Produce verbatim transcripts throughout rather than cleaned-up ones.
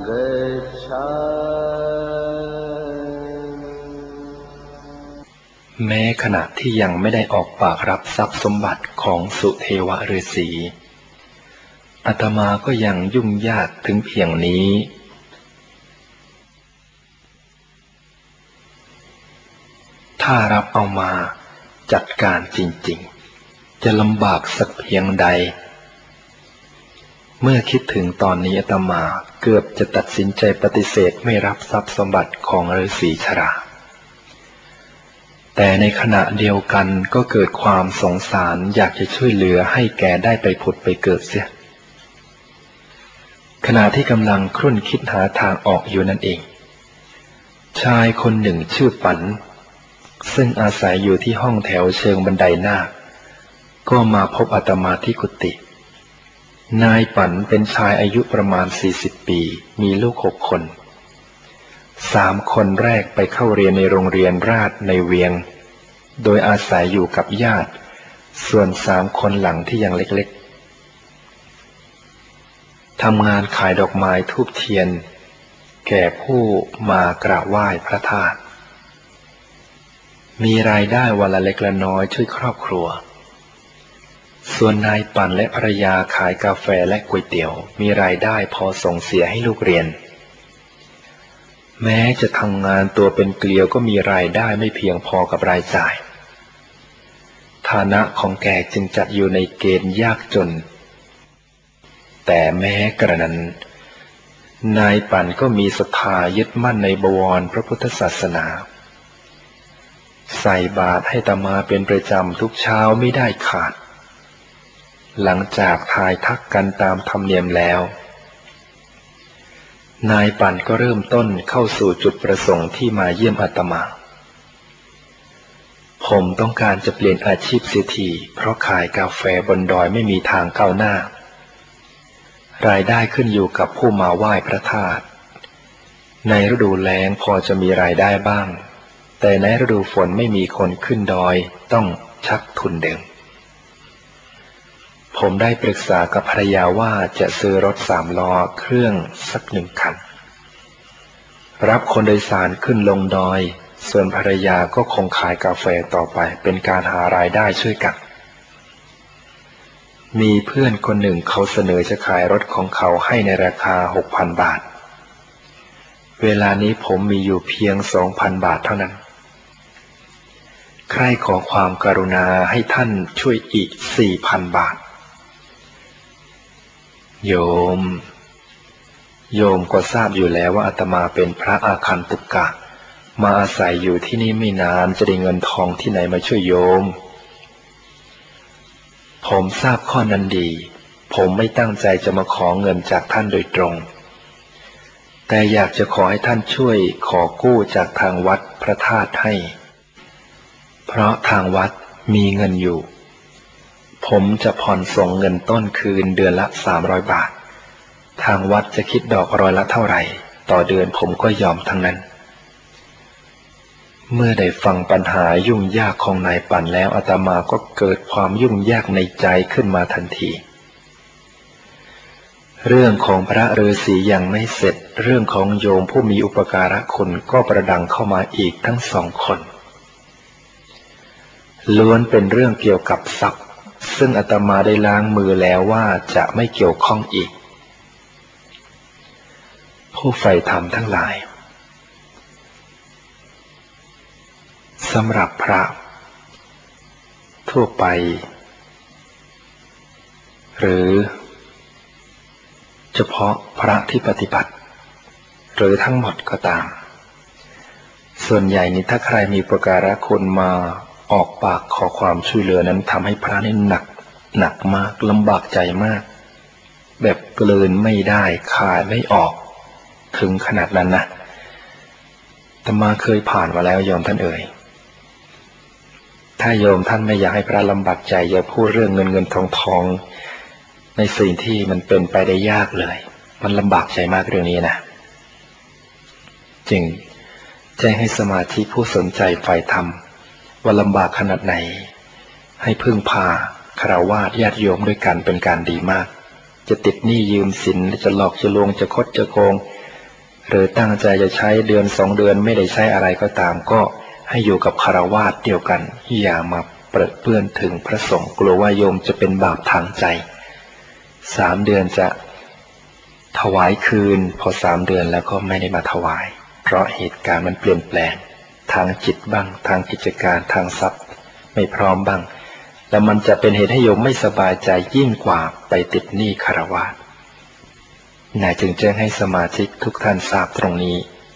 แม้ขณะที่ยังไม่ได้ออกปากรับทรัพย์สมบัติของสุเทวฤาษีอาตมาก็ยังยุ่งยากถึงเพียงนี้ถ้ารับเอามาจัดการจริงๆจะลำบากสักเพียงใดเมื่อคิดถึงตอนนี้อาตมาเกือบจะตัดสินใจปฏิเสธไม่รับทรัพย์สมบัติของฤาษีชราแต่ในขณะเดียวกันก็เกิดความสงสารอยากจะช่วยเหลือให้แกได้ไปผุดไปเกิดเสียขณะที่กำลังครุ่นคิดหาทางออกอยู่นั่นเองชายคนหนึ่งชื่อปันซึ่งอาศัยอยู่ที่ห้องแถวเชิงบันไดนาคก็มาพบอาตมาที่กุฏินายปันเป็นชายอายุประมาณสี่สิบปีมีลูกหกคนสามคนแรกไปเข้าเรียนในโรงเรียนราชในเวียงโดยอาศัยอยู่กับญาติส่วนสามคนหลังที่ยังเล็กๆทำงานขายดอกไม้ธูปเทียนแก่ผู้มากราบไหว้พระธาตุมีรายได้วันละเล็กละน้อยช่วยครอบครัวส่วนนายปั่นและภรรยาขายกาแฟและก๋วยเตี๋ยวมีรายได้พอส่งเสียให้ลูกเรียนแม้จะทำงานตัวเป็นเกลียวก็มีรายได้ไม่เพียงพอกับรายจ่ายฐานะของแกจึงจัดอยู่ในเกณฑ์ยากจนแต่แม้กระนั้นนายปั่นก็มีศรัทธายึดมั่นในบวรพระพุทธศาสนาใส่บาตรให้อาตมาเป็นประจำทุกเช้าไม่ได้ขาดหลังจากทายทักกันตามธรรมเนียมแล้วนายปั่นก็เริ่มต้นเข้าสู่จุดประสงค์ที่มาเยี่ยมอาตมาผมต้องการจะเปลี่ยนอาชีพเสียทีเพราะขายกาแฟบนดอยไม่มีทางก้าวหน้ารายได้ขึ้นอยู่กับผู้มาไหว้พระธาตุในฤดูแล้งพอจะมีรายได้บ้างแต่ในฤดูฝนไม่มีคนขึ้นดอยต้องชักทุนเดิมผมได้ปรึกษากับภรรยาว่าจะซื้อรถสามล้อเครื่องสักหนึ่งคันรับคนโดยสารขึ้นลงดอยส่วนภรรยาก็คงขายกาแฟต่อไปเป็นการหารายได้ช่วยกันมีเพื่อนคนหนึ่งเขาเสนอจะขายรถของเขาให้ในราคา หกพัน บาทเวลานี้ผมมีอยู่เพียง สองพัน บาทเท่านั้นใครขอความกรุณาให้ท่านช่วยอีก สี่พัน บาทโยมโยมก็ทราบอยู่แล้วว่าอาตมาเป็นพระอาคันตุกะมาอาศัยอยู่ที่นี่ไม่นานจะได้เงินทองที่ไหนมาช่วยโยมผมทราบข้อนั้นดีผมไม่ตั้งใจจะมาขอเงินจากท่านโดยตรงแต่อยากจะขอให้ท่านช่วยขอกู้จากทางวัดพระธาตุให้เพราะทางวัดมีเงินอยู่ผมจะผ่อนส่งเงินต้นคืนเดือนละสามร้อยบาททางวัดจะคิดดอกร้อยละเท่าไหร่ต่อเดือนผมก็ยอมทั้งนั้นเมื่อได้ฟังปัญหายุ่งยากของนายปั่นแล้วอาตมาก็เกิดความยุ่งยากในใจขึ้นมาทันทีเรื่องของพระฤาษียังไม่เสร็จเรื่องของโยมผู้มีอุปการะคุณก็ประดังเข้ามาอีกทั้งสองคนล้วนเป็นเรื่องเกี่ยวกับทรัพย์ซึ่งอาตมาได้ล้างมือแล้วว่าจะไม่เกี่ยวข้องอีกผู้ใฝ่ธรรมทั้งหลายสำหรับพระทั่วไปหรือเฉพาะพระที่ปฏิบัติหรือทั้งหมดก็ตามส่วนใหญ่นี้ถ้าใครมีอุปการะคุณมาออกปากขอความช่วยเหลือนั้นทำให้พระนี่หนักหนักมากลำบากใจมากแบบกลืนไม่ได้คายไม่ออกถึงขนาดนั้นนะอาตมาเคยผ่านมาแล้วโยมท่านเอ่ยถ้าโยมท่านไม่อยากให้พระลำบากใจอย่าพูดเรื่องเงินเงินทองทองในสิ่งที่มันเป็นไปได้ยากเลยมันลำบากใจมากเรื่องนี้นะจึงแจ้งให้สมาธิผู้สนใจใฝ่ธรรมว่าลำบากขนาดไหนให้พึ่งพาฆราวาสญาติโยมด้วยกันเป็นการดีมากจะติดหนี้ยืมสินจะหลอกจะลวงจะคดจะโกงหรือตั้งใจจะใช้เดือนสองเดือนไม่ได้ใช้อะไรก็ตามก็ให้อยู่กับคฤหัสถ์เดียวกันอย่ามาเปรอะเปื้อนถึงพระสงฆ์กลัวว่าโยมจะเป็นบาปทางใจสามเดือนจะถวายคืนพอสามเดือนแล้วก็ไม่ได้มาถวายเพราะเหตุการณ์มันเปลี่ยนแปลงทางจิตบ้างทางกิจการทางทรัพย์ไม่พร้อมบ้างแล้วมันจะเป็นเหตุให้โยมไม่สบายใจยิ่งกว่าไปติดหนี้คฤหัสถ์นายจึงแจ้งให้สมาชิกทุกท่านทราบตรงนี้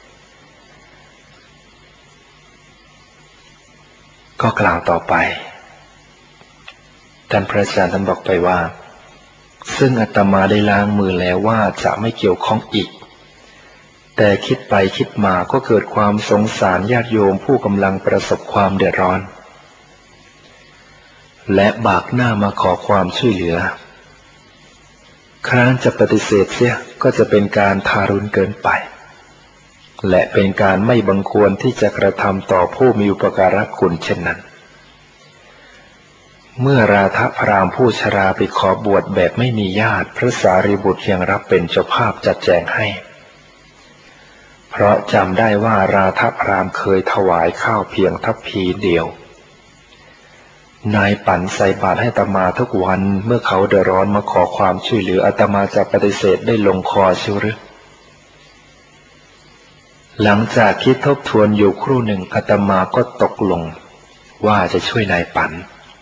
ก็กล่าวต่อไปท่านพระอาจารย์ท่านบอกไปว่าซึ่งอาตมาได้ล้างมือแล้วว่าจะไม่เกี่ยวข้องอีกแต่คิดไปคิดมาก็เกิดความสงสารญาติโยมผู้กำลังประสบความเดือดร้อนและบากหน้ามาขอความช่วยเหลือครั้นจะปฏิเสธเสียก็จะเป็นการทารุณเกินไปและเป็นการไม่บังควรที่จะกระทำต่อผู้มีอุปการะคุณเช่นนั้นเมื่อราธพราหมณ์ผู้ชราไปขอบวชแบบไม่มีญาติพระสารีบุตรยังรับเป็นเจ้าภาพจัดแจงให้เพราะจำได้ว่าราธพราหมณ์เคยถวายข้าวเพียงทัพพีเดียวนายปั่นใส่บาตรให้อาตมาทุกวันเมื่อเขาเดือดร้อนมาขอความช่วยเหลืออาตมาจะปฏิเสธได้ลงคอชิวหรือหลังจากคิดทบทวนอยู่ครู่หนึ่งอาตมาก็ตกลงว่าจะช่วยนายปั่น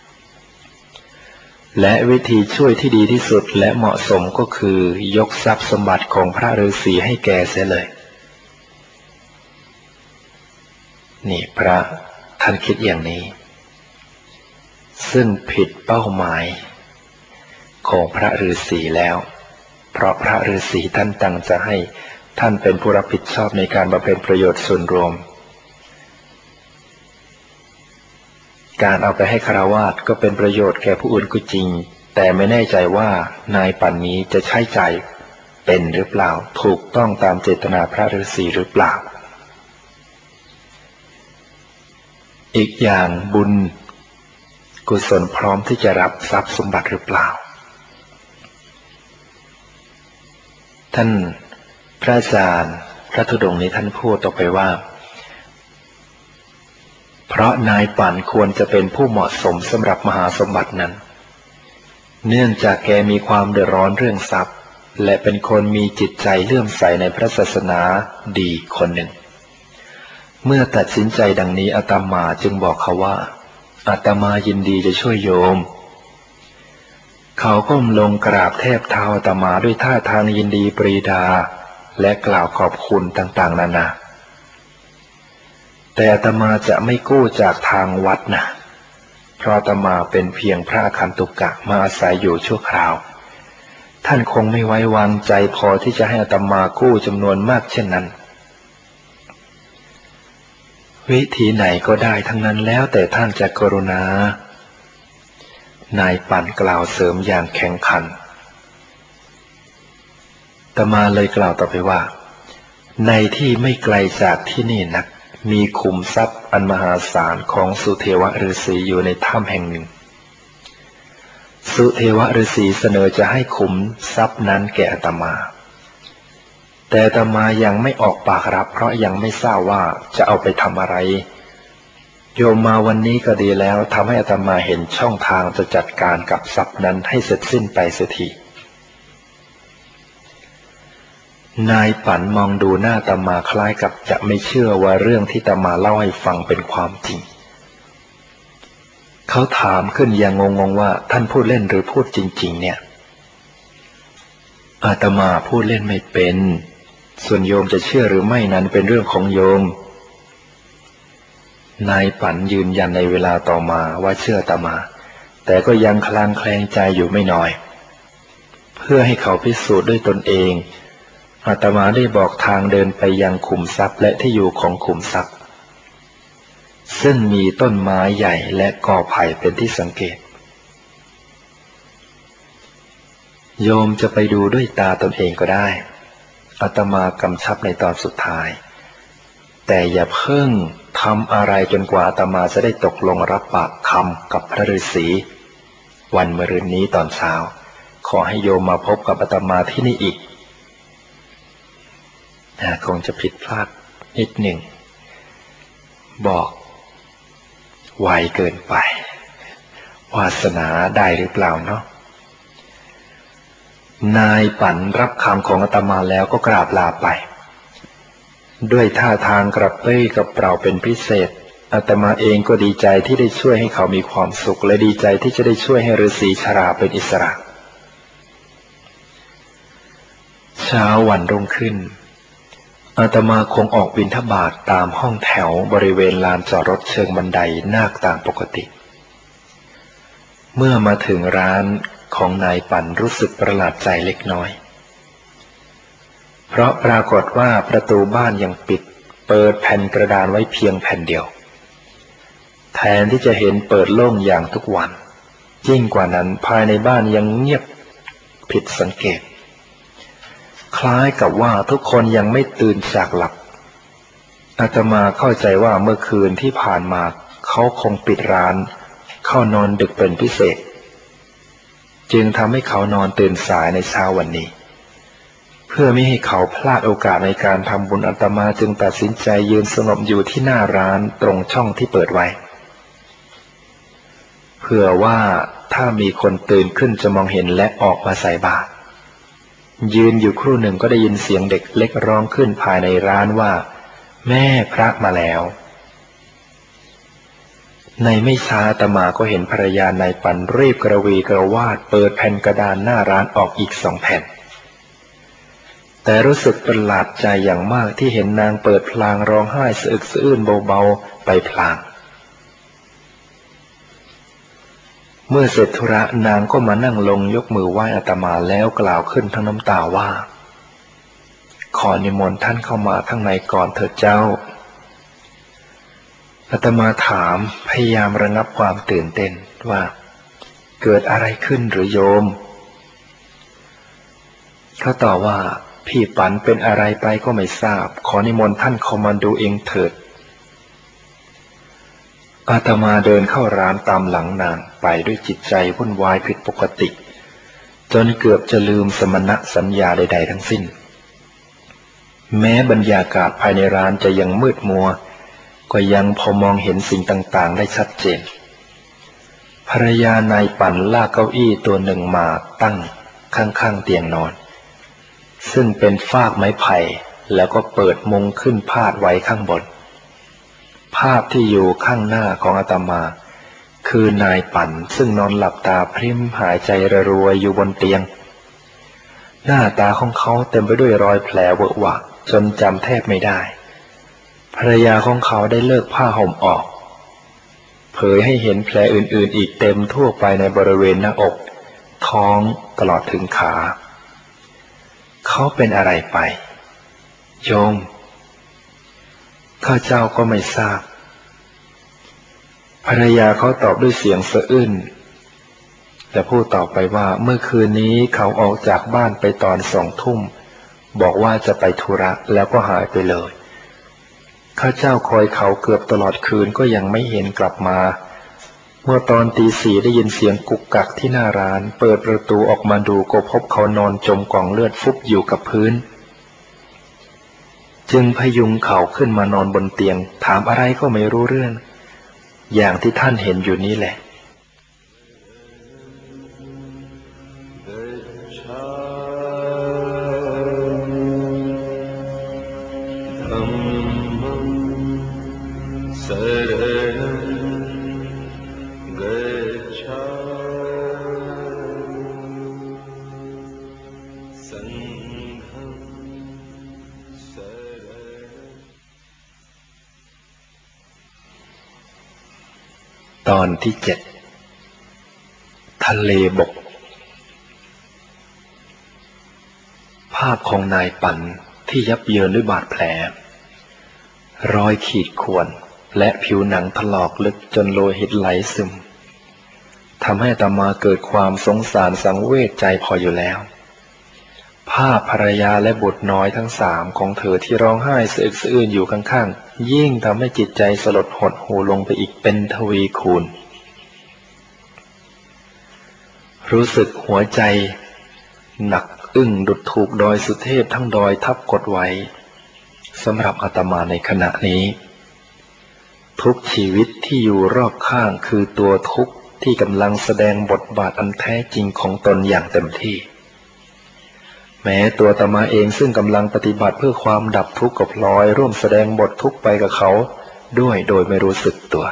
และวิธีช่วยที่ดีที่สุดและเหมาะสมก็คือยกทรัพย์สมบัติของพระฤาษีให้แกเสียเลยนี่พระท่านคิดอย่างนี้ซึ่งผิดเป้าหมายของพระฤาษีแล้วเพราะพระฤาษีท่านตั้งจะให้ท่านเป็นผู้รับผิดชอบในการบำเพ็ญประโยชน์ส่วนรวมการเอาไปให้ฆราวาสก็เป็นประโยชน์แก่ผู้อื่นก็จริงแต่ไม่แน่ใจว่านายปั่นนี้จะใช้ใจเป็นหรือเปล่าถูกต้องตามเจตนาพระฤาษีหรือเปล่าอีกอย่างบุญกุศลพร้อมที่จะรับทรัพย์สมบัติหรือเปล่าท่านพระอาจารย์พระธุดงค์นี้ท่านพูดต่อไปว่าเพราะนายปั่นควรจะเป็นผู้เหมาะสมสำหรับมหาสมบัตินั้นเนื่องจากแกมีความเดือดร้อนเรื่องทรัพย์และเป็นคนมีจิตใจเลื่อมใสในพระศาสนาดีคนหนึ่งเมื่อตัดสินใจดังนี้อาตมาจึงบอกเขาว่าอาตมายินดีจะช่วยโยมเขาก้มลงกราบแทบเท้าอาตมาด้วยท่าทางยินดีปรีดาและกล่าวขอบคุณต่างๆนานาแต่อาตมาจะไม่กู้จากทางวัดนะเพราะอาตมาเป็นเพียงพระอคันตุกะมาอาศัยอยู่ชั่วคราวท่านคงไม่ไว้วางใจพอที่จะให้อาตมากู้จำนวนมากเช่นนั้นวิธีไหนก็ได้ทั้งนั้นแล้วแต่ท่านจะกรุณานายปั่นกล่าวเสริมอย่างแข็งขันอาตมาเลยกล่าวต่อไปว่าในที่ไม่ไกลจากที่นี่นักมีขุมทรัพย์อันมหาศาลของสุเทวฤาษีอยู่ในถ้ำแห่งหนึ่งสุเทวฤาษีเสนอจะให้ขุมทรัพย์นั้นแก่อาตมาแต่อาตมายังไม่ออกปากรับเพราะยังไม่ทราบว่าจะเอาไปทำอะไรโยมมาวันนี้ก็ดีแล้วทำให้อาตมาเห็นช่องทางจะจัดการกับทรัพย์นั้นให้เสร็จสิ้นไปเสียทีนายปั่นมองดูหน้าอาตมาคล้ายกับจะไม่เชื่อว่าเรื่องที่อาตมาเล่าให้ฟังเป็นความจริงเขาถามขึ้นอย่างงงๆว่าท่านพูดเล่นหรือพูดจริงๆเนี่ยอาตมาพูดเล่นไม่เป็นส่วนโยมจะเชื่อหรือไม่นั้นเป็นเรื่องของโยมนายปั่นยืนยันในเวลาต่อมาว่าเชื่ออาตมาแต่ก็ยังคลางแคลงใจอยู่ไม่น้อยเพื่อให้เขาพิสูจน์ด้วยตนเองอาตมาได้บอกทางเดินไปยังขุมทรัพย์และที่อยู่ของขุมทรัพย์ซึ่งมีต้นไม้ใหญ่และกอไผ่เป็นที่สังเกตโยมจะไปดูด้วยตาตนเองก็ได้อาตมากำชับในตอนสุดท้ายแต่อย่าเพิ่งทำอะไรจนกว่าอาตมาจะได้ตกลงรับปากคำกับพระฤาษีวันมะรืนนี้ตอนเช้าขอให้โยมมาพบกับอาตมาที่นี่อีกคงจะผิดพลาดนิดหนึ่งบอกไวเกินไปวาสนาได้หรือเปล่าเนาะนายปั่นรับคำของอาตมาแล้วก็กราบลาไปด้วยท่าทางกระเป้ยกระเปร่าเป็นพิเศษอาตมาเองก็ดีใจที่ได้ช่วยให้เขามีความสุขและดีใจที่จะได้ช่วยให้ฤาษีชราเป็นอิสระเช้าวันรุ่งขึ้นอาตมาคงออกบิณฑบาตตามห้องแถวบริเวณลานจอดรถเชิงบันไดนาคตามปกติเมื่อมาถึงร้านของนายปั่นรู้สึกประหลาดใจเล็กน้อยเพราะปรากฏว่าประตูบ้านยังปิดเปิดแผ่นกระดานไว้เพียงแผ่นเดียวแทนที่จะเห็นเปิดโล่งอย่างทุกวันยิ่งกว่านั้นภายในบ้านยังเงียบผิดสังเกตคล้ายกับว่าทุกคนยังไม่ตื่นจากหลับอาตมาเข้าใจว่าเมื่อคืนที่ผ่านมาเขาคงปิดร้านเข้านอนดึกเป็นพิเศษจึงทำให้เขานอนตื่นสายในเช้าวันนี้เพื่อไม่ให้เขาพลาดโอกาสในการทำบุญอาตมาจึงตัดสินใจยืนสงบอยู่ที่หน้าร้านตรงช่องที่เปิดไว้เผื่อว่าถ้ามีคนตื่นขึ้นจะมองเห็นและออกมาใส่บาตรยืนอยู่ครู่หนึ่งก็ได้ยินเสียงเด็กเล็กร้องขึ้นภายในร้านว่าแม่พระมาแล้วในไม่ช้าอาตมาก็เห็นภรรยานายปั่นรีบกระวีกระวาดเปิดแผ่นกระดานหน้าร้านออกอีกสองแผ่นแต่รู้สึกประหลาดใจอย่างมากที่เห็นนางเปิดพลางร้องไห้สะอึกสะอื้นเบาๆไปพลางเมื่อเสร็จธุระนางก็มานั่งลงยกมือไหว้อาตมาแล้วกล่าวขึ้นทั้งน้ำตาว่าขอนิมนต์ท่านเข้ามาข้างในก่อนเถิดเจ้าอาตมาถามพยายามระงับความตื่นเต้นว่าเกิดอะไรขึ้นหรือโยมเขาตอบว่าพี่ปันเป็นอะไรไปก็ไม่ทราบขอนิมนต์ท่านเข้ามาดูเองเถิดอาตมาเดินเข้าร้านตามหลังนางไปด้วยจิตใจวุ่นวายผิดปกติจนเกือบจะลืมสมณสัญญาใดๆทั้งสิ้นแม้บรรยากาศภายในร้านจะยังมืดมัวก็ยังพอมองเห็นสิ่งต่างๆได้ชัดเจนภรรยานายปั่นลากเก้าอี้ตัวหนึ่งมาตั้งข้างๆเตียงนอนซึ่งเป็นฟากไม้ไผ่แล้วก็เปิดมุงขึ้นพาดไว้ข้างบนภาพที่อยู่ข้างหน้าของอาตมาคือนายปั่นซึ่งนอนหลับตาพริ้มหายใจระรวยอยู่บนเตียงหน้าตาของเขาเต็มไปด้วยรอยแผลเวอะหวะจนจำแทบไม่ได้ภรรยาของเขาได้เลิกผ้าห่มออกเผยให้เห็นแผลอื่นๆอีกเต็มทั่วไปในบริเวณหน้าอกท้องตลอดถึงขาเขาเป็นอะไรไปโยมข้าเจ้าก็ไม่ทราบภรรยาเขาตอบด้วยเสียงสะอื้นและพูดต่อไปว่าเมื่อคืนนี้เขาออกจากบ้านไปตอนสองทุ่มบอกว่าจะไปธุระแล้วก็หายไปเลยข้าเจ้าคอยเขาเกือบตลอดคืนก็ยังไม่เห็นกลับมาเมื่อตอนตีสี่ได้ยินเสียงกุกกักที่หน้าร้านเปิดประตูออกมาดูก็พบเขานอนจมกองเลือดฟุบอยู่กับพื้นจึงพยุงเขาขึ้นมานอนบนเตียงถามอะไรก็ไม่รู้เรื่องอย่างที่ท่านเห็นอยู่นี้แหละตอนที่เจ็ดทะเลบกภาพของนายปั่นที่ยับเยินด้วยบาดแผลรอยขีดข่วนและผิวหนังถลอกลึกจนโลหิตไหลซึมทำให้อาตมาเกิดความสงสารสังเวชใจพออยู่แล้วภาพภรรยาและบุตรน้อยทั้งสามของเธอที่ร้องไห้สะอึกสะอื้นอยู่ข้างๆยิ่งทำให้จิตใจสลดหดหู่ลงไปอีกเป็นทวีคูณรู้สึกหัวใจหนักอึ้งดุจถูกดอยสุเทพทั้งดอยทับกดไว้สำหรับอาตมาในขณะนี้ทุกชีวิตที่อยู่รอบข้างคือตัวทุกข์ที่กำลังแสดงบทบาทอันแท้จริงของตนอย่างเต็มที่แม้ตัวอาตมาเองซึ่งกำลังปฏิบัติเพื่อความดับทุกข์กับพลอยร่วมแสดงบททุกข์ไปกับเขาด้วยโดยไม่รู้สึกตัว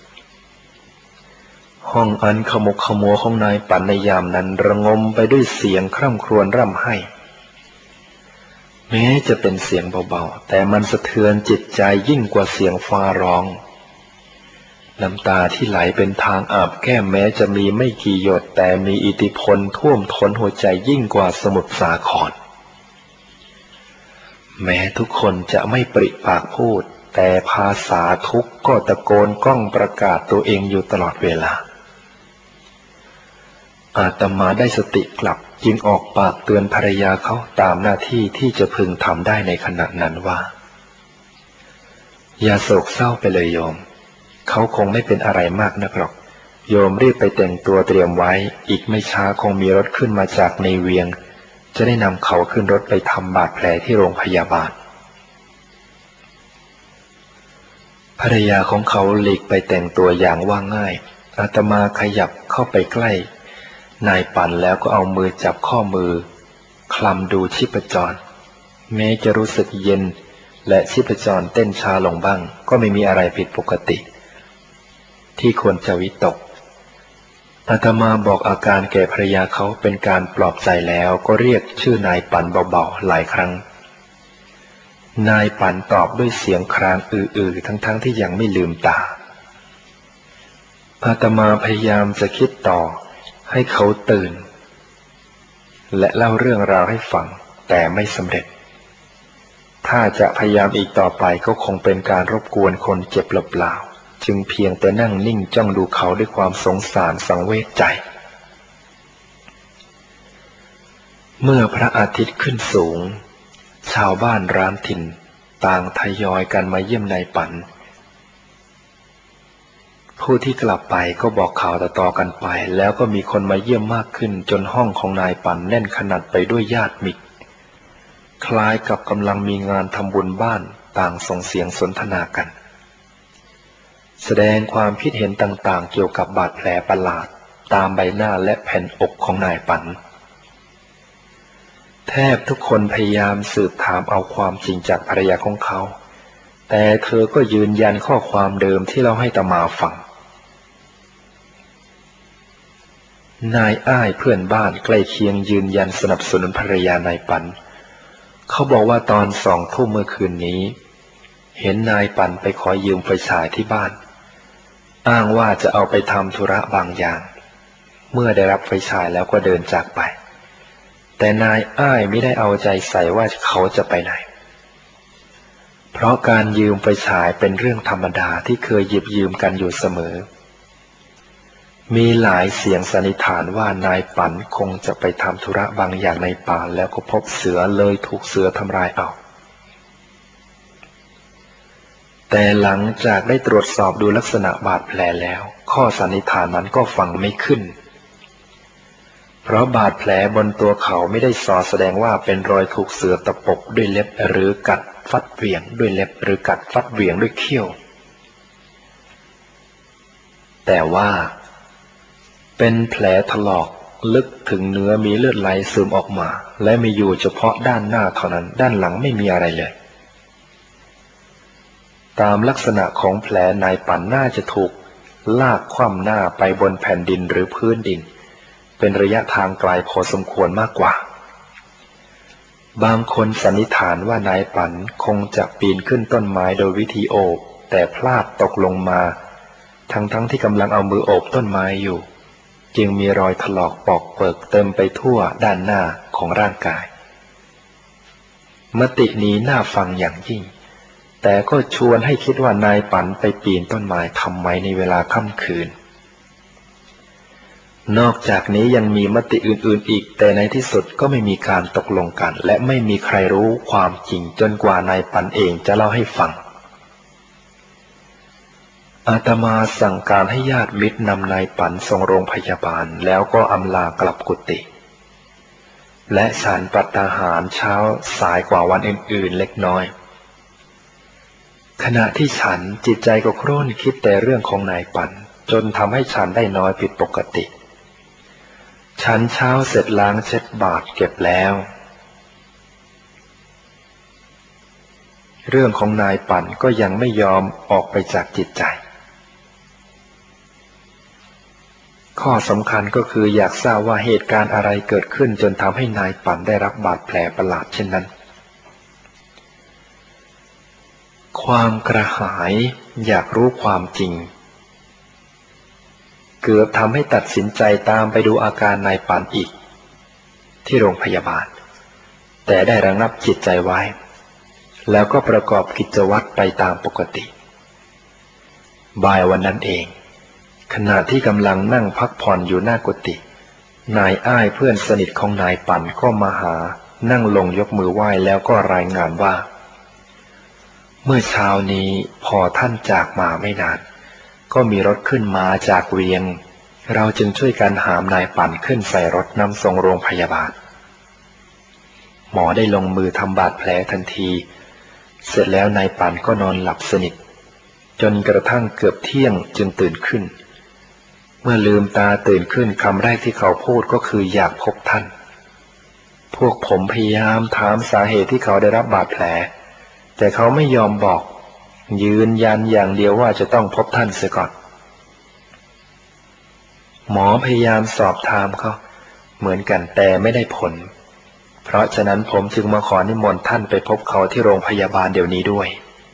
ห้องอันขมุกขมัวของนายปันในยามนั้นระงมไปด้วยเสียงคร่ำครวญร่ำไห้แม้จะเป็นเสียงเบาๆแต่มันสะเทือนจิตใจยิ่งกว่าเสียงฟ้าร้องน้ำตาที่ไหลเป็นทางอาบแก้มแม้จะมีไม่กี่หยดแต่มีอิทธิพลท่วมท้นหัวใจยิ่งกว่าสมุทรสาครแม้ทุกคนจะไม่ปริปากพูดแต่ภาษาทุกข์ก็ตะโกนก้องประกาศตัวเองอยู่ตลอดเวลาอาตมาได้สติกลับจึงออกปากเตือนภรรยาเขาตามหน้าที่ที่จะพึงทำได้ในขณะนั้นว่าอย่าโศกเศร้าไปเลยโยมเขาคงไม่เป็นอะไรมากนักหรอกโยมรีบไปแต่งตัวเตรียมไว้อีกไม่ช้าคงมีรถขึ้นมาจากในเวียงจะได้นำเขาขึ้นรถไปทำบาดแผลที่โรงพยาบาลภรรยาของเขาหลีกไปแต่งตัวอย่างว่าง่ายอาตมาขยับเข้าไปใกล้นายปั่นแล้วก็เอามือจับข้อมือคลำดูชีพจรแม้จะรู้สึกเย็นและชีพจรเต้นช้าลงบ้างก็ไม่มีอะไรผิดปกติที่ควรจะวิตกอาตมาบอกอาการแก่ภรรยาเขาเป็นการปลอบใจแล้วก็เรียกชื่อนายปั่นเบาๆหลายครั้งนายปั่นตอบด้วยเสียงครางอือๆทั้งๆ ท, ที่ยังไม่ลืมตาอาตมาพยายามจะคิดต่อให้เขาตื่นและเล่าเรื่องราวให้ฟังแต่ไม่สำเร็จถ้าจะพยายามอีกต่อไปก็คงเป็นการรบกวนคนเจ็บเปล่าๆจึงเพียงแต่นั่งนิ่งจ้องดูเขาด้วยความสงสารสังเวชใจเมื่อพระอาทิตย์ขึ้นสูงชาวบ้านร้านถิ่นต่างทยอยกันมาเยี่ยมนายปั่นผู้ที่กลับไปก็บอกข่าวต่อๆกันไปแล้วก็มีคนมาเยี่ยมมากขึ้นจนห้องของนายปั่นแน่นขนาดไปด้วยญาติมิตรคล้ายกับกำลังมีงานทำบุญบ้านต่างส่งเสียงสนทนากันแสดงความคิดเห็นต่างๆเกี่ยวกับบาดแผลประหลาดตามใบหน้าและแผ่นอกของนายปั่นแทบทุกคนพยายามสืบถามเอาความจริงจากภรรยาของเขาแต่เธอก็ยืนยันข้อความเดิมที่เราให้ตมาฟังนายอ้ายเพื่อนบ้านใกล้เคียงยืนยันสนับสนุนภรรยานายปั่นเขาบอกว่าตอนสองทุ่มเมื่อคืนนี้เห็นนายปั่นไปขอยืมไฟฉายที่บ้านอ้างว่าจะเอาไปทำธุระบางอย่างเมื่อได้รับไฟฉายแล้วก็เดินจากไปแต่นายอ้ายไม่ได้เอาใจใส่ว่าเขาจะไปไหนเพราะการยืมไฟฉายเป็นเรื่องธรรมดาที่เคยหยิบยืมกันอยู่เสมอมีหลายเสียงสันนิษฐานว่านายปั่นคงจะไปทำธุระบางอย่างในป่าแล้วก็พบเสือเลยถูกเสือทำร้ายเอาแต่หลังจากได้ตรวจสอบดูลักษณะบาดแผลแล้วข้อสันนิษฐานนั้นก็ฟังไม่ขึ้นเพราะบาดแผลบนตัวเขาไม่ได้ส่อแสดงว่าเป็นรอยถูกเสือตะปบด้วยเล็บหรือกัดฟัดเหวี่ยงด้วยเล็บหรือกัดฟัดเหวี่ยงด้วยเขี้ยวแต่ว่าเป็นแผลถลอกลึกถึงเนื้อมีเลือดไหลซึมออกมาและมีอยู่เฉพาะด้านหน้าเท่านั้นด้านหลังไม่มีอะไรเลยตามลักษณะของแผลนายปั่นน่าจะถูกลากคว่ำหน้าไปบนแผ่นดินหรือพื้นดินเป็นระยะทางไกลพอสมควรมากกว่าบางคนสันนิษฐานว่านายปั่นคงจะปีนขึ้นต้นไม้โดยวิธีโอบแต่พลาดตกลงมาทั้งๆ ท, ที่กำลังเอามือโอบต้นไม้อยู่จึงมีรอยถลอกปอกเปิกเต็มไปทั่วด้านหน้าของร่างกายมตินี้น่าฟังอย่างยิ่งแต่ก็ชวนให้คิดว่านายปั่นไปปีนต้นไม้ทำไมในเวลาค่ำคืนนอกจากนี้ยังมีมติอื่นๆอีกแต่ในที่สุดก็ไม่มีการตกลงกันและไม่มีใครรู้ความจริงจนกว่านายปั่นเองจะเล่าให้ฟังอาตมาสั่งการให้ญาติมิตรนำนายปั่นส่งโรงพยาบาลแล้วก็อำลากลับกุฏิและฉันภัตตาหารเช้าสายกว่าวันอื่นๆเล็กน้อยขณะที่ฉันจิตใจก็ครุ่นคิดแต่เรื่องของนายปั่นจนทำให้ฉันได้น้อยผิดปกติฉันเช้าเสร็จล้างเช็ดบาตรเก็บแล้วเรื่องของนายปั่นก็ยังไม่ยอมออกไปจากจิตใจข้อสำคัญก็คืออยากทราบว่าเหตุการณ์อะไรเกิดขึ้นจนทำให้นายปั่นได้รับบาดแผลประหลาดเช่นนั้นความกระหายอยากรู้ความจริงเกือบทำให้ตัดสินใจตามไปดูอาการนายปั่นอีกที่โรงพยาบาลแต่ได้ระงับจิตใจไว้แล้วก็ประกอบกิจวัตรไปตามปกติบ่ายวันนั้นเองขณะที่กำลังนั่งพักผ่อนอยู่หน้ากุฏินายอ้ายเพื่อนสนิทของนายปั่นก็มาหานั่งลงยกมือไหว้แล้วก็รายงานว่าเมื่อเช้านี้พอท่านจากมาไม่นานก็มีรถขึ้นมาจากเวียงเราจึงช่วยกันหามนายปั่นขึ้นใส่รถนำส่งโรงพยาบาลหมอได้ลงมือทำบาดแผลทันทีเสร็จแล้วนายปั่นก็นอนหลับสนิทจนกระทั่งเกือบเที่ยงจึงตื่นขึ้นเมื่อลืมตาตื่นขึ้นคำแรกที่เขาพูดก็คืออยากพบท่านพวกผมพยายามถามสาเหตุที่เขาได้รับบาดแผลแต่เขาไม่ยอมบอกยืนยันอย่างเดียวว่าจะต้องพบท่านเสียก่อนหมอพยายามสอบถามเขาเหมือนกันแต่ไม่ได้ผลเพราะฉะนั้นผมจึงมาขอนิมนต์ท่านไปพบเขาที่โรงพยาบาลเดี๋ยวนี้ด้วย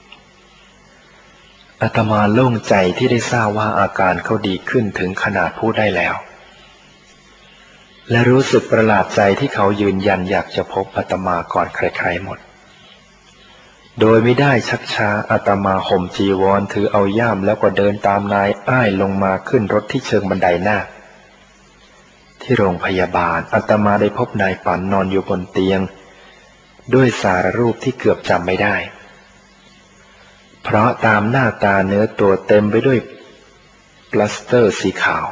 อาตมาโล่งใจที่ได้ทราบว่าอาการเขาดีขึ้นถึงขนาดพูดได้แล้วและรู้สึกประหลาดใจที่เขายืนยันอยากจะพบอาตมาก่อนใครๆหมดโดยไม่ได้ชักช้าอาตมาห่มจีวรถือเอาย่ามแล้วก็เดินตามนายอ้ายลงมาขึ้นรถที่เชิงบันไดหน้าที่โรงพยาบาลอาตมาได้พบนายปั่นนอนอยู่บนเตียงด้วยสารรูปที่เกือบจำไม่ได้เพราะตามหน้าตาเนื้อตัวเต็มไปด้วยปลาสเตอร์สีขาว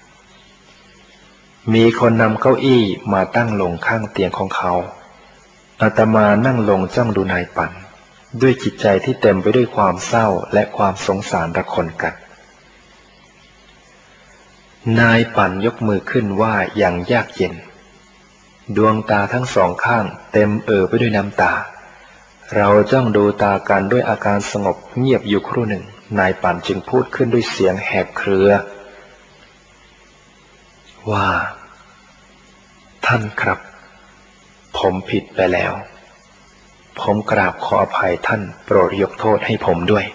มีคนนำเก้าอี้มาตั้งลงข้างเตียงของเขาอาตมานั่งลงจ้องดูนายปั่นด้วยจิตใจที่เต็มไปด้วยความเศร้าและความสงสารระคนกันนายปั่นยกมือขึ้นว่าอย่างยากเย็นดวงตาทั้งสองข้างเต็มเอ่อไปด้วยน้ำตาเราจ้องดูตากันด้วยอาการสงบเงียบอยู่ครู่หนึ่งนายปั่นจึงพูดขึ้นด้วยเสียงแหบเครือว่าท่านครับผมผิดไปแล้วผมกราบขออภัยท่านโปรดยกโทษให้ผมด้วย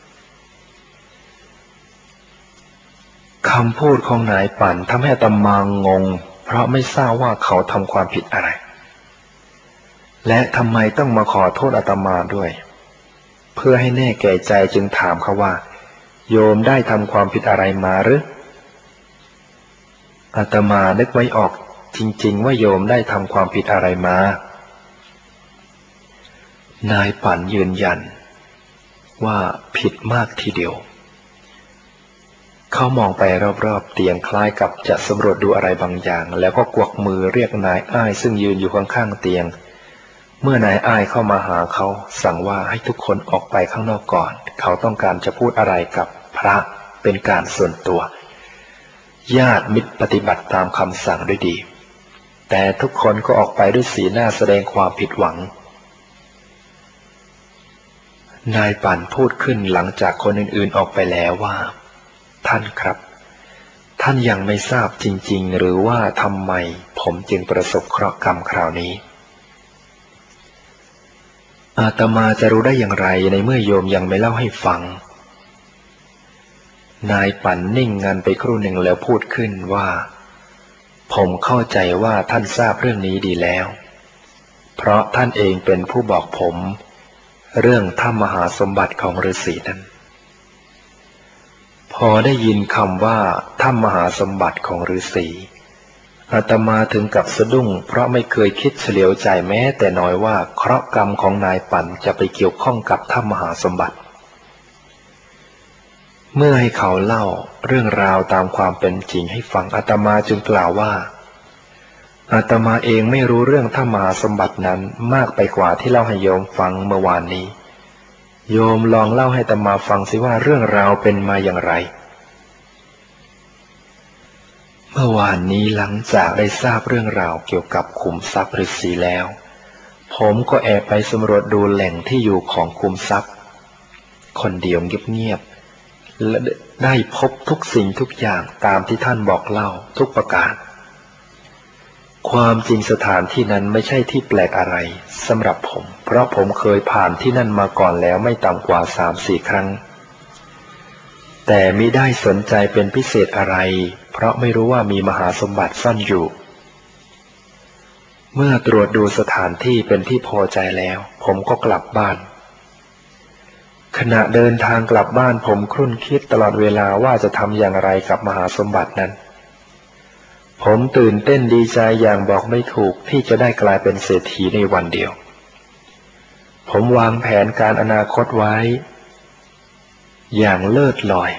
คำพูดของนายปั่นทำให้อาตมางงเพราะไม่ทราบว่าเขาทำความผิดอะไรและทำไมต้องมาขอโทษอาตมาด้วยเพื่อให้แน่แก่ใจจึงถามเขาว่าโยมได้ทำความผิดอะไรมาหรืออาตมานึกไว้ออกจริงๆว่าโยมได้ทำความผิดอะไรมานายปั่นยืนยันว่าผิดมากทีเดียวเขามองไปรอบๆเตียงคล้ายกับจะสำรวจดูอะไรบางอย่างแล้วก็กวักมือเรียกนายอ้ายซึ่งยืนอยู่ข้างๆเตียงเมื่อนายอ้ายเข้ามาหาเขาสั่งว่าให้ทุกคนออกไปข้างนอกก่อนเขาต้องการจะพูดอะไรกับพระเป็นการส่วนตัวญาติมิตรปฏิบัติตามคำสั่งด้วยดีแต่ทุกคนก็ออกไปด้วยสีหน้าแสดงความผิดหวังนายปั่นพูดขึ้นหลังจากคนอื่นๆออกไปแล้วว่าท่านครับท่านยังไม่ทราบจริงๆหรือว่าทำไมผมจึงประสบเคราะห์กรรมคราวนี้อาตมาจะรู้ได้อย่างไรในเมื่อโยมยังไม่เล่าให้ฟังนายปั่นนิ่งงันไปครู่หนึ่งแล้วพูดขึ้นว่าผมเข้าใจว่าท่านทราบเรื่องนี้ดีแล้วเพราะท่านเองเป็นผู้บอกผมเรื่องถ้ำมหาสมบัติของฤาษีนั้นพอได้ยินคำว่าถ้ำมหาสมบัติของฤาษีอาตมาถึงกับสะดุ้งเพราะไม่เคยคิดเฉลียวใจแม้แต่น้อยว่าเคราะห์กรรมของนายปั่นจะไปเกี่ยวข้องกับถ้ำมหาสมบัติเมื่อให้เขาเล่าเรื่องราวตามความเป็นจริงให้ฟังอาตมาจึงกล่าวว่าอาตมาเองไม่รู้เรื่องถ้ำมหาสมบัตินั้นมากไปกว่าที่เล่าให้โยมฟังเมื่อวานนี้โยมลองเล่าให้อาตมาฟังสิว่าเรื่องราวเป็นมาอย่างไรเมื่อวานนี้หลังจากได้ทราบเรื่องราวเกี่ยวกับขุมทรัพย์ฤาษีแล้วผมก็แอบไปสำรวจดูแหล่งที่อยู่ของขุมทรัพย์คนเดียวเงียบๆและได้พบทุกสิ่งทุกอย่างตามที่ท่านบอกเล่าทุกประการความจริงสถานที่นั้นไม่ใช่ที่แปลกอะไรสำหรับผมเพราะผมเคยผ่านที่นั่นมาก่อนแล้วไม่ต่ำกว่าสามสี่ครั้งแต่มิได้สนใจเป็นพิเศษอะไรเพราะไม่รู้ว่ามีมหาสมบัติซ่อนอยู่เมื่อตรวจดูสถานที่เป็นที่พอใจแล้วผมก็กลับบ้านขณะเดินทางกลับบ้านผมครุ่นคิดตลอดเวลาว่าจะทำอย่างไรกับมหาสมบัตินั้นผมตื่นเต้นดีใจอย่างบอกไม่ถูกที่จะได้กลายเป็นเศรษฐีในวันเดียวผมวางแผนการอนาคตไว้อย่างเลิศลอย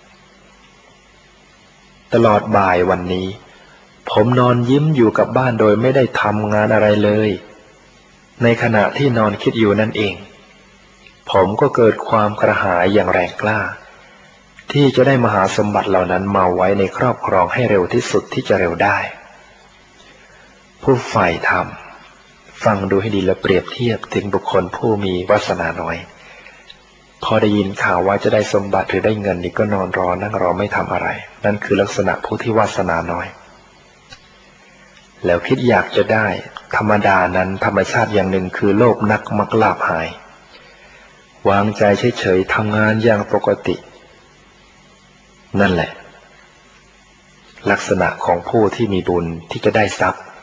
ตลอดบ่ายวันนี้ผมนอนยิ้มอยู่กับบ้านโดยไม่ได้ทำงานอะไรเลยในขณะที่นอนคิดอยู่นั่นเองผมก็เกิดความกระหายอย่างแรงกล้าที่จะได้มหาสมบัติเหล่านั้นมาไว้ในครอบครองให้เร็วที่สุดที่จะเร็วได้ผู้ใฝ่ธรรมฟังดูให้ดีและเปรียบเทียบถึงบุคคลผู้มีวาสนาน้อยพอได้ยินข่าวว่าจะได้สมบัติหรือได้เงินนี่ก็นอนรอนั่งรอไม่ทำอะไรนั่นคือลักษณะผู้ที่วาสนาน้อยแล้วคิดอยากจะได้ธรรมดานั้นธรรมชาติอย่างหนึ่งคือโลภนักมักลาภหายวางใจเฉยๆทำงานอย่างปกตินั่นแหละลักษณะของผู้ที่มีบุญที่จะได้ทรัพย์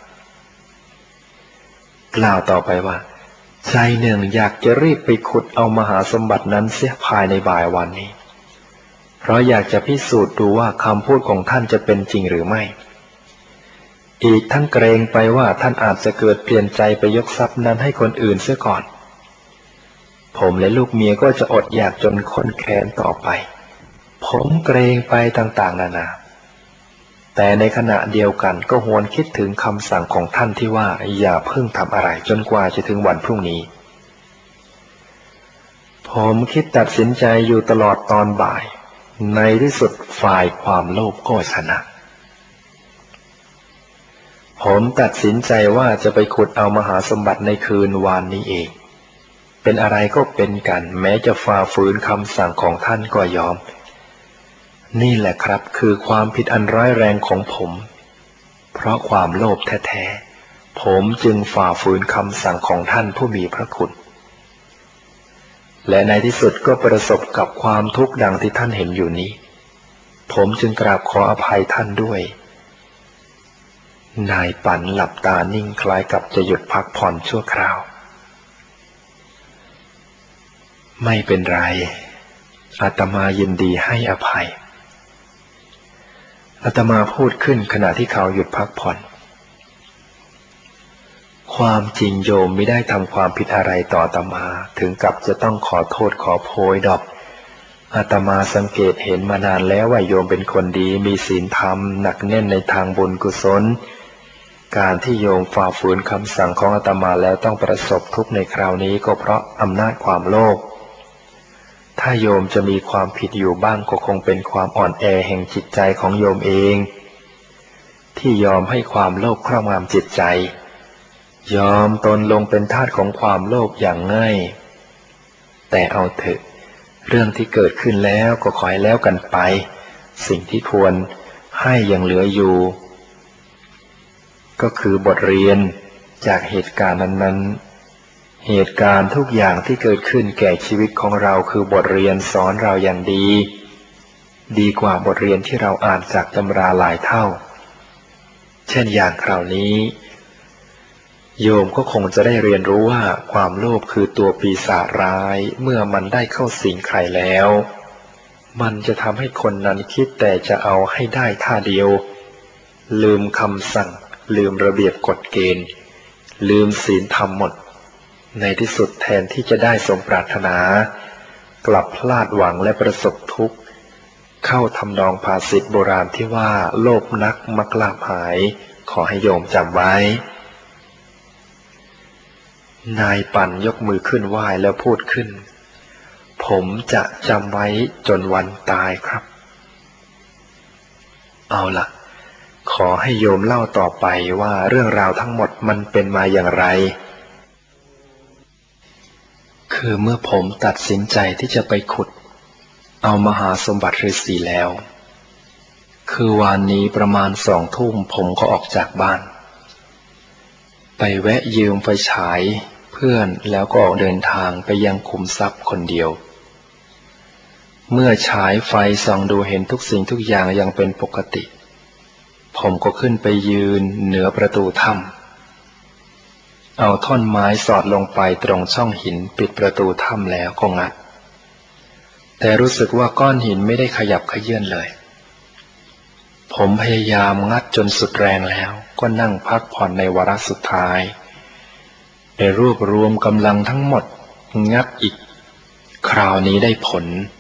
กล่าวต่อไปว่าใจหนึ่งอยากจะรีบไปขุดเอามหาสมบัตินั้นเสียภายในบ่ายวันนี้เพราะอยากจะพิสูจน์ดูว่าคำพูดของท่านจะเป็นจริงหรือไม่อีกทั้งเกรงไปว่าท่านอาจจะเกิดเปลี่ยนใจไปยกทรัพย์นั้นให้คนอื่นเสียก่อนผมและลูกเมียก็จะอดอยากจนข้นแค้นต่อไปผมเกรงไปต่างๆนานาแต่ในขณะเดียวกันก็หวนคิดถึงคำสั่งของท่านที่ว่าอย่าเพิ่งทำอะไรจนกว่าจะถึงวันพรุ่งนี้ผมคิดตัดสินใจอยู่ตลอดตอนบ่ายในที่สุดฝ่ายความโลภก็ชนะผมตัดสินใจว่าจะไปขุดเอามหาสมบัติในคืนวานนี้เองเป็นอะไรก็เป็นกันแม้จะฝ่าฝืนคำสั่งของท่านก็ยอมนี่แหละครับคือความผิดอันร้ายแรงของผมเพราะความโลภแท้ๆผมจึงฝ่าฝืนคำสั่งของท่านผู้มีพระคุณและในที่สุดก็ประสบกับความทุกข์ดังที่ท่านเห็นอยู่นี้ผมจึงกราบขออภัยท่านด้วยนายปั่นหลับตานิ่งคล้ายกับจะหยุดพักผ่อนชั่วคราวไม่เป็นไรอาตมายินดีให้อภัยอาตมาพูดขึ้นขณะที่เขาหยุดพักผ่อนความจริงโยมไม่ได้ทำความผิดอะไรต่ออาตมาถึงกับจะต้องขอโทษขอโพยดอกอาตมาสังเกตเห็นมานานแล้วว่าโยมเป็นคนดีมีศีลธรรมหนักแน่นในทางบุญกุศลการที่โยมฝ่าฝืนคำสั่งของอาตมาแล้วต้องประสบทุกข์ในคราวนี้ก็เพราะอำนาจความโลภถ้าโยมจะมีความผิดอยู่บ้างก็คงเป็นความอ่อนแอแห่งจิตใจของโยมเองที่ยอมให้ความโลภครอบงำจิตใจยอมตนลงเป็นทาสของความโลภอย่างง่ายแต่เอาเถอะเรื่องที่เกิดขึ้นแล้วก็ขอให้แล้วกันไปสิ่งที่ควรให้ยังเหลืออยู่ก็คือบทเรียนจากเหตุการณ์นั้นๆเหตุการณ์ทุกอย่างที่เกิดขึ้นแก่ชีวิตของเราคือบทเรียนสอนเราอย่างดีดีกว่าบทเรียนที่เราอ่านจากตำราหลายเท่าเช่นอย่างคราวนี้โยมก็คงจะได้เรียนรู้ว่าความโลภคือตัวปีศาจร้ายเมื่อมันได้เข้าสิงใครแล้วมันจะทำให้คนนั้นคิดแต่จะเอาให้ได้ท่าเดียวลืมคำสั่งลืมระเบียบกฎเกณฑ์ลืมศีลธรรมหมดในที่สุดแทนที่จะได้สมปรารถนากลับพลาดหวังและประสบทุกข์เข้าทำนองภาษิตโบราณที่ว่าโลภนักมักลาภหายขอให้โยมจำไว้นายปั่นยกมือขึ้นไหว้แล้วพูดขึ้นผมจะจำไว้จนวันตายครับเอาล่ะขอให้โยมเล่าต่อไปว่าเรื่องราวทั้งหมดมันเป็นมาอย่างไรคือเมื่อผมตัดสินใจที่จะไปขุดเอามหาสมบัติฤาษีแล้วคือวานนี้ประมาณสองทุ่มผมก็ออกจากบ้านไปแวะยืมไฟฉายเพื่อนแล้วก็ออกเดินทางไปยังขุมทรัพย์คนเดียวเมื่อฉายไฟส่องดูเห็นทุกสิ่งทุกอย่างยังเป็นปกติผมก็ขึ้นไปยืนเหนือประตูถ้ำเอาท่อนไม้สอดลงไปตรงช่องหินปิดประตูถ้ำแล้วก็งัดแต่รู้สึกว่าก้อนหินไม่ได้ขยับเขยื้อนเลยผมพยายามงัดจนสุดแรงแล้วก็นั่งพักผ่อนในวาระสุดท้ายได้รวบรวมกำลังทั้งหมดงัดอีกคราวนี้ได้ผล